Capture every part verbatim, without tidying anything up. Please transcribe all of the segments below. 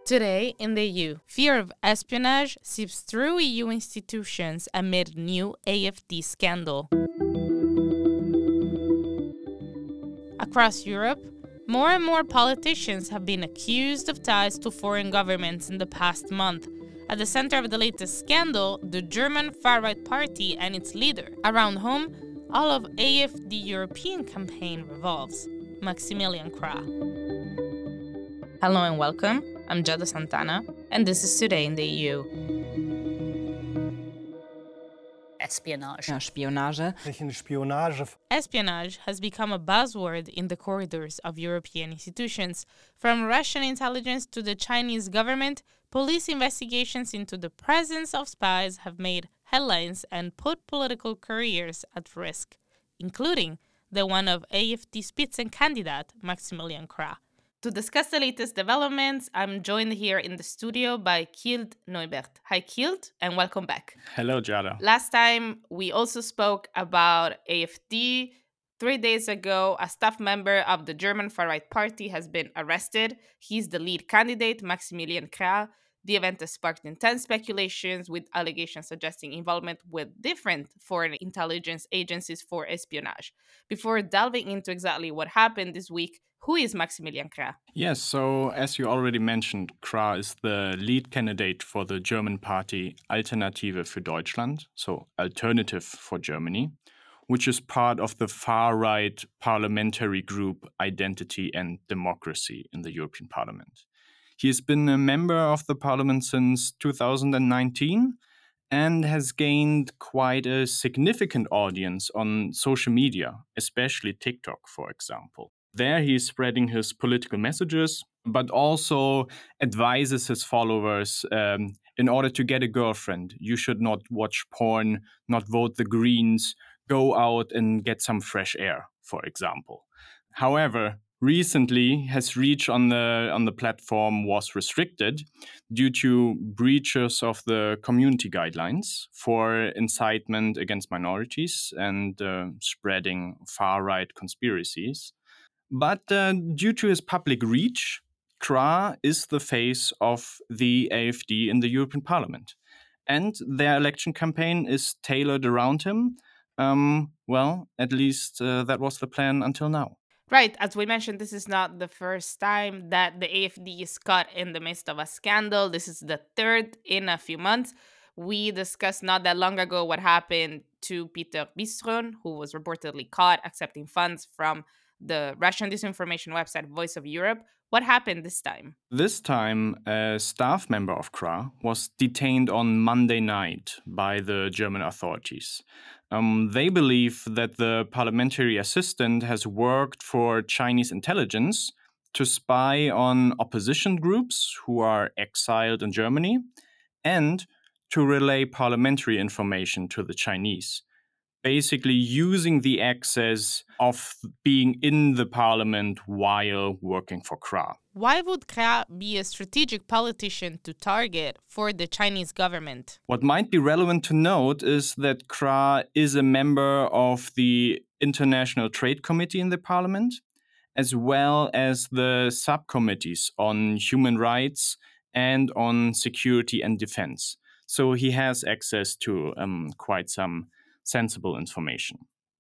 Today in the E U, fear of espionage seeps through E U institutions amid new A F D scandal. Across Europe, more and more politicians have been accused of ties to foreign governments in the past month. At the center of the latest scandal, the German far-right party and its leader, around whom all of A F D European campaign revolves, Maximilian Krah. Hello and welcome. I'm Giada Santana, and this is Today in the E U. Espionage. Ja, Spionage. Spionage. Espionage has become a buzzword in the corridors of European institutions. From Russian intelligence to the Chinese government, police investigations into the presence of spies have made headlines and put political careers at risk, including the one of A F D Spitzenkandidat Maximilian Krah. To discuss the latest developments, I'm joined here in the studio by Kjeld Neubert. Hi, Kjeld, and welcome back. Hello, Giada. Last time, we also spoke about A F D. Three days ago, a staff member of the German far-right party has been arrested. He's the lead candidate, Maximilian Krah. The event has sparked intense speculations with allegations suggesting involvement with different foreign intelligence agencies for espionage. Before delving into exactly what happened this week, who is Maximilian Krah? Yes, so as you already mentioned, Krah is the lead candidate for the German party Alternative für Deutschland, so Alternative for Germany, which is part of the far-right parliamentary group Identity and Democracy in the European Parliament. He has been a member of the parliament since two thousand nineteen and has gained quite a significant audience on social media, especially TikTok, for example. There he is spreading his political messages, but also advises his followers um, in order to get a girlfriend, you should not watch porn, not vote the Greens, go out and get some fresh air, for example. However, recently his reach on the on the platform was restricted due to breaches of the community guidelines for incitement against minorities and uh, spreading far-right conspiracies. But uh, due to his public reach, Krah is the face of the A F D in the European Parliament. And their election campaign is tailored around him. Um, well, at least uh, that was the plan until now. Right, as we mentioned, this is not the first time that the A F D is caught in the midst of a scandal. This is the third in a few months. We discussed not that long ago what happened to Peter Biestron, who was reportedly caught accepting funds from the Russian disinformation website Voice of Europe. What happened this time? This time, a staff member of Krah was detained on Monday night by the German authorities. Um, they believe that the parliamentary assistant has worked for Chinese intelligence to spy on opposition groups who are exiled in Germany and to relay parliamentary information to the Chinese, basically using the access of being in the parliament while working for Krah. Why would Krah be a strategic politician to target for the Chinese government? What might be relevant to note is that Krah is a member of the International Trade Committee in the parliament, as well as the subcommittees on human rights and on security and defense. So he has access to um, quite some sensible information.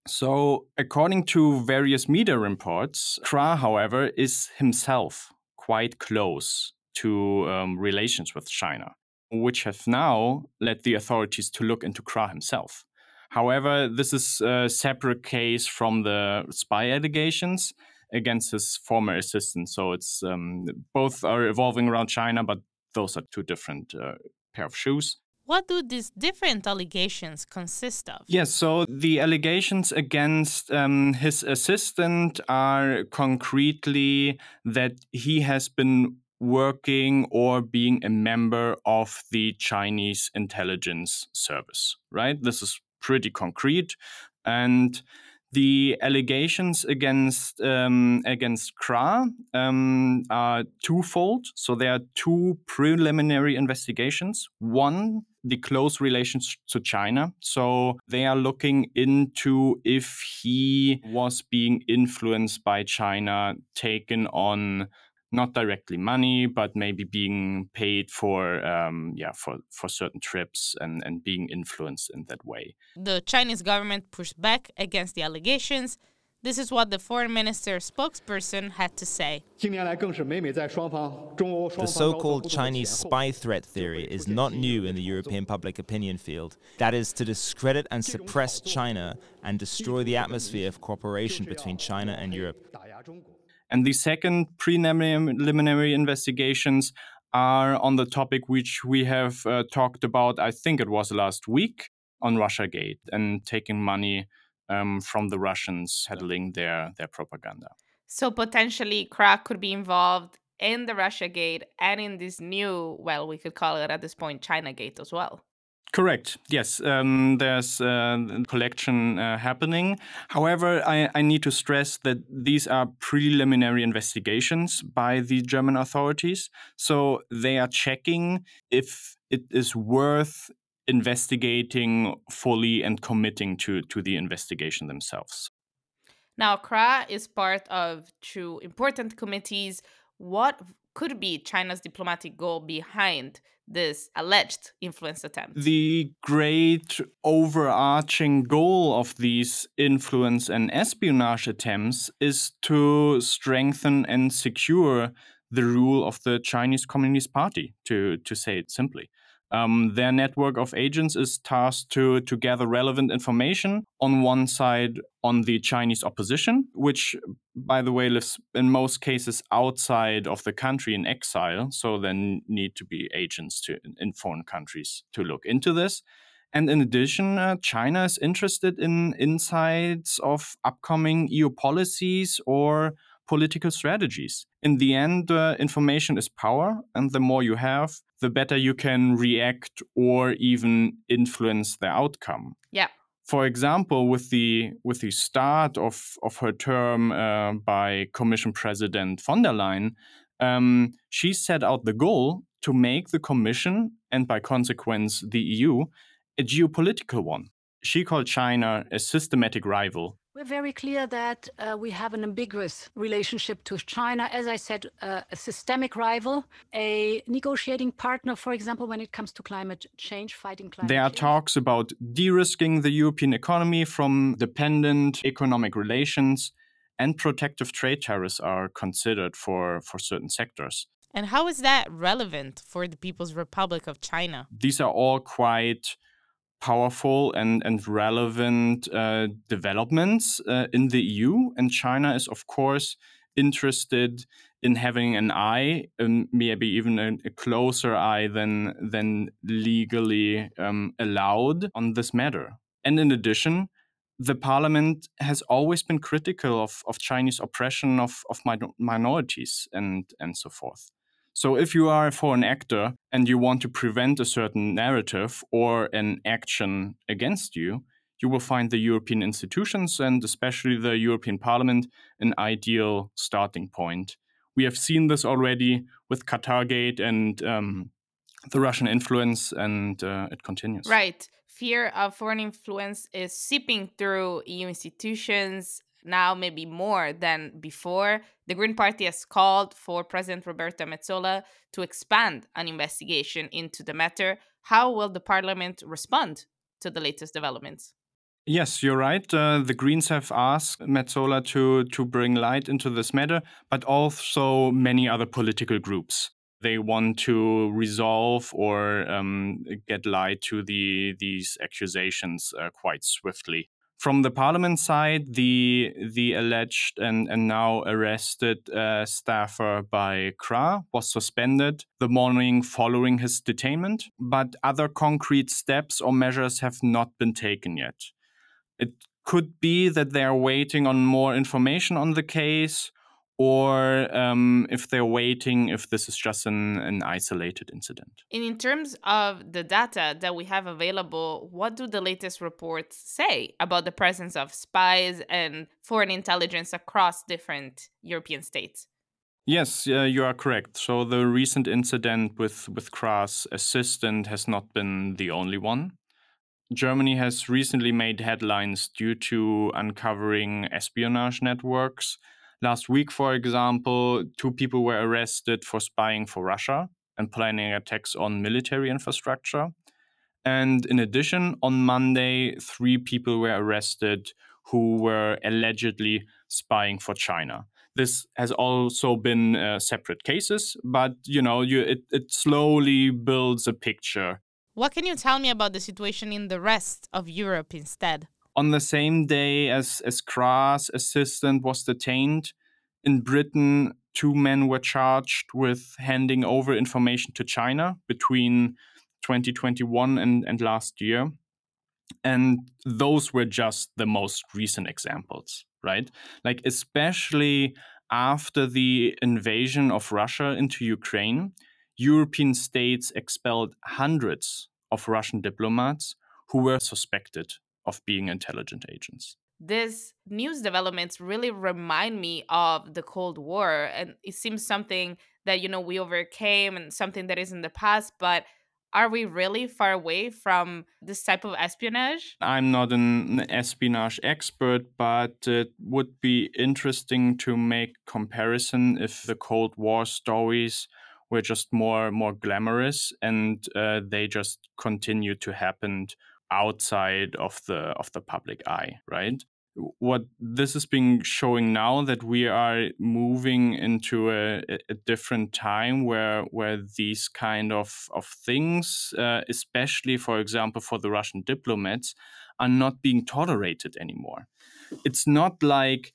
So, according to various media reports, Krah, however, is himself quite close to um, relations with China, which have now led the authorities to look into Krah himself. However, this is a separate case from the spy allegations against his former assistant. So it's um, both are evolving around China, but those are two different uh, pair of shoes. What do these different allegations consist of? Yes, so the allegations against um, his assistant are concretely that he has been working or being a member of the Chinese intelligence service, right? This is pretty concrete. And the allegations against um, against Krah um, are twofold. So there are two preliminary investigations. One, the close relations to China. So they are looking into if he was being influenced by China, taken on not directly money, but maybe being paid for um, yeah for, for certain trips and, and being influenced in that way. The Chinese government pushed back against the allegations. This is what the foreign minister spokesperson had to say. The so-called Chinese spy threat theory is not new in the European public opinion field. That is to discredit and suppress China and destroy the atmosphere of cooperation between China and Europe. And the second preliminary investigations are on the topic which we have uh, talked about, I think it was last week, on Russiagate and taking money um, from the Russians peddling their, their propaganda. So potentially C R A could be involved in the Russiagate and in this new, well, we could call it at this point, Chinagate as well. Correct. Yes, um, there's uh, a collection uh, happening. However, I, I need to stress that these are preliminary investigations by the German authorities. So they are checking if it is worth investigating fully and committing to, to the investigation themselves. Now, C R A is part of two important committees. What could be China's diplomatic goal behind this alleged influence attempt? The great overarching goal of these influence and espionage attempts is to strengthen and secure the rule of the Chinese Communist Party, to, to say it simply. Um, their network of agents is tasked to, to gather relevant information on one side on the Chinese opposition, which, by the way, lives in most cases outside of the country in exile. So there need to be agents to, in foreign countries to look into this. And in addition, uh, China is interested in insights of upcoming E U policies or political strategies. In the end, uh, information is power, and the more you have, the better you can react or even influence the outcome. Yeah. For example, with the with the start of, of her term uh, by Commission President von der Leyen, um, she set out the goal to make the Commission, and by consequence the E U, a geopolitical one. She called China a systematic rival. We're very clear that uh, we have an ambiguous relationship to China. As I said, uh, a systemic rival, a negotiating partner, for example, when it comes to climate change, fighting climate change. There are talks about de-risking the European economy from dependent economic relations, and protective trade tariffs are considered for, for certain sectors. And how is that relevant for the People's Republic of China? These are all quite powerful and, and relevant uh, developments uh, in the E U. And China is, of course, interested in having an eye, um, maybe even a, a closer eye than, than legally um, allowed on this matter. And in addition, the parliament has always been critical of, of Chinese oppression of, of min- minorities and, and so forth. So if you are a foreign actor and you want to prevent a certain narrative or an action against you, you will find the European institutions and especially the European Parliament an ideal starting point. We have seen this already with Qatargate and um, the Russian influence, and uh, it continues. Right. Fear of foreign influence is seeping through E U institutions now, maybe more than before. The Green Party has called for President Roberta Metsola to expand an investigation into the matter. How will the parliament respond to the latest developments? Yes, you're right. Uh, the Greens have asked Metsola to, to bring light into this matter, but also many other political groups. They want to resolve or um, get light to the these accusations uh, quite swiftly. From the parliament side, the the alleged and, and now arrested uh, staffer by C R A was suspended the morning following his detainment, but other concrete steps or measures have not been taken yet. It could be that they are waiting on more information on the case, or um, if they're waiting if this is just an, an isolated incident. And in terms of the data that we have available, what do the latest reports say about the presence of spies and foreign intelligence across different European states? Yes, uh, you are correct. So the recent incident with, with C R A's assistant has not been the only one. Germany has recently made headlines due to uncovering espionage networks Last week, for example, two people were arrested for spying for Russia and planning attacks on military infrastructure. And in addition, on Monday, three people were arrested who were allegedly spying for China. This has also been uh, separate cases, but you know, you, it, it slowly builds a picture. What can you tell me about the situation in the rest of Europe instead? On the same day as, as Kra's assistant was detained, in Britain, two men were charged with handing over information to China between twenty twenty-one and, and last year. And those were just the most recent examples, right? Like, especially after the invasion of Russia into Ukraine, European states expelled hundreds of Russian diplomats who were suspected of being intelligence agents. These news developments really remind me of the Cold War, and it seems something that, you know, we overcame and something that is in the past, but are we really far away from this type of espionage? I'm not an espionage expert, but it would be interesting to make comparison if the Cold War stories were just more more glamorous and uh, they just continue to happen outside of the of the public eye, right? What this is being showing now, that we are moving into a, a different time where where these kind of of things, uh, especially for example for the Russian diplomats, are not being tolerated anymore. It's not like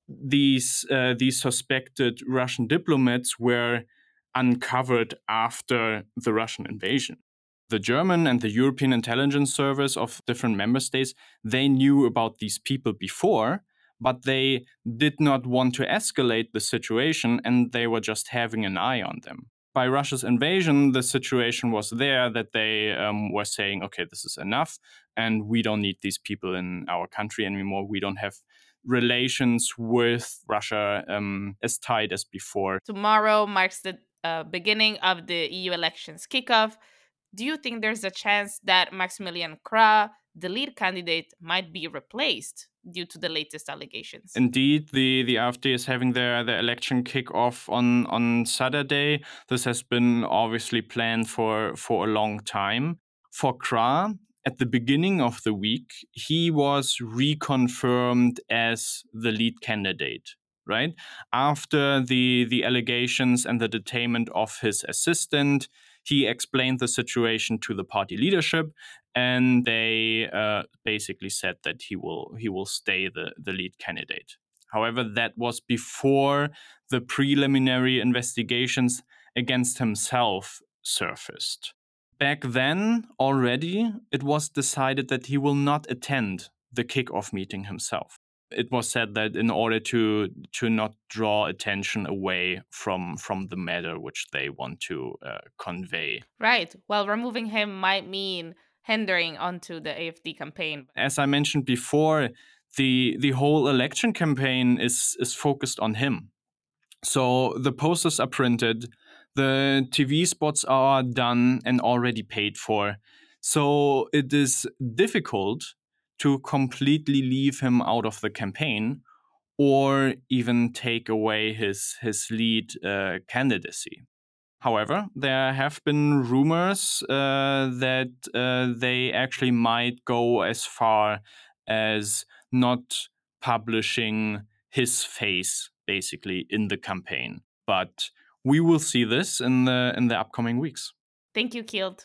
these uh, these suspected Russian diplomats were uncovered after the Russian invasion. The German and the European intelligence service of different member states, they knew about these people before, but they did not want to escalate the situation and they were just having an eye on them. By Russia's invasion, the situation was there that they um, were saying, okay, this is enough and we don't need these people in our country anymore. We don't have relations with Russia um, as tight as before. Tomorrow marks the uh, beginning of the E U elections kickoff. Do you think there's a chance that Maximilian Krah, the lead candidate, might be replaced due to the latest allegations? Indeed, the, the AfD is having their, their election kickoff on, on Saturday. This has been obviously planned for, for a long time. For Krah, at the beginning of the week, he was reconfirmed as the lead candidate, right? After the, the allegations and the detainment of his assistant, he explained the situation to the party leadership, and they uh, basically said that he will he will stay the, the lead candidate. However, that was before the preliminary investigations against himself surfaced. Back then, already, it was decided that he will not attend the kickoff meeting himself. It was said that in order to to not draw attention away from from the matter which they want to uh, convey. Right. Well, removing him might mean hindering onto the AfD campaign. As I mentioned before, the the whole election campaign is is focused on him. So the posters are printed, the T V spots are done and already paid for. So it is difficult to completely leave him out of the campaign or even take away his, his lead uh, candidacy. However, there have been rumors uh, that uh, they actually might go as far as not publishing his face, basically, in the campaign. But we will see this in the in the upcoming weeks. Thank you, Kjeld.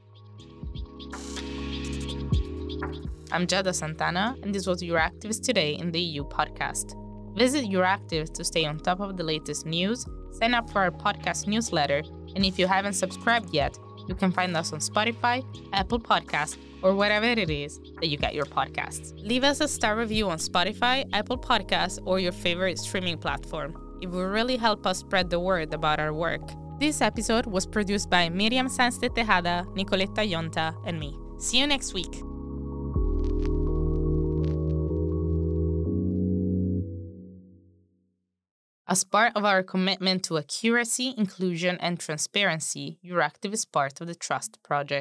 I'm Giada Santana, and this was Euractivist Today in the E U podcast. Visit Euractiv to stay on top of the latest news, sign up for our podcast newsletter, and if you haven't subscribed yet, you can find us on Spotify, Apple Podcasts, or wherever it is that you get your podcasts. Leave us a star review on Spotify, Apple Podcasts, or your favorite streaming platform. It will really help us spread the word about our work. This episode was produced by Miriam Sanz de Tejada, Nicoletta Yonta, and me. See you next week. As part of our commitment to accuracy, inclusion, and transparency, Euractiv is part of the Trust Project.